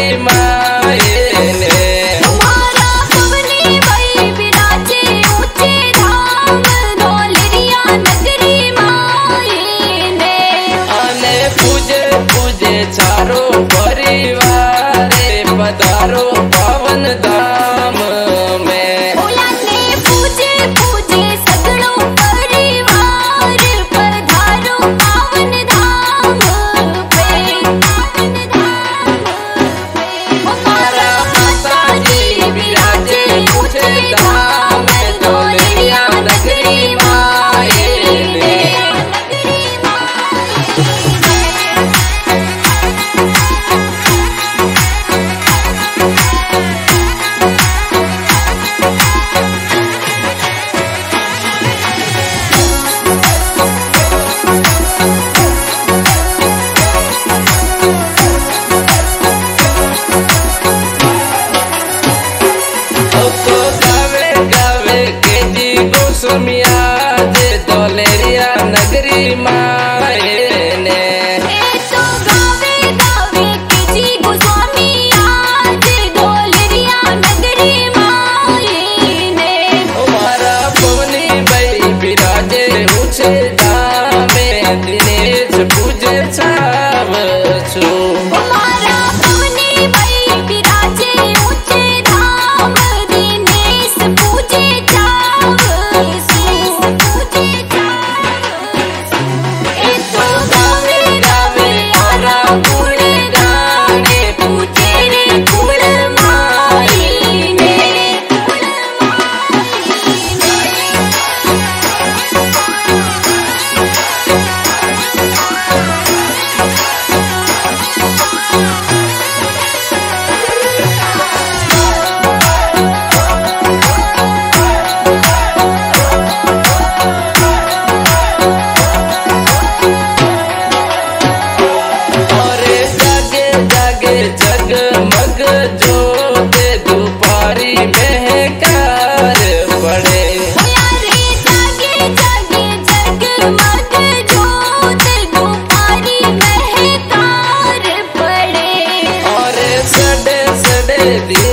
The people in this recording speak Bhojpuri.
नगरी माए ने। तुम्हारा पवनी भई विराजे ऊंचे धाम ढोलरिया नगरी माए ने। आने पूजे पूजे चारो परिवार पधारो पावन धाम में। भोला ने पूजे पूजे सगड़ो परिवार पधारो पावन धाम पे। हमारा माता जी विराजे ऊंचे धाम ढोलरिया नगरी माए ने। तो गावे गावे के जी गोस्वामिया जे ढोलरिया नगरी माए ने। तो गावे गावे किसी गोस्वामी आज ढोलरिया नगरी माए ने। हमारा पवनी भाई विराजे ऊंचे धाम में दिनेश पूजे छाव छू। हमारा पवनी भई विराजे ऊंचे धाम दिनेश पूजे तो गावे गावे आरा गुण गाने पूजे रे गुण माई ने। और जागे जागे जगमग जोत दुपारी महकार पड़े। यारे जागे जागे जगमग जोत दुपारी महकार पड़े। और सड़े सड़े दिए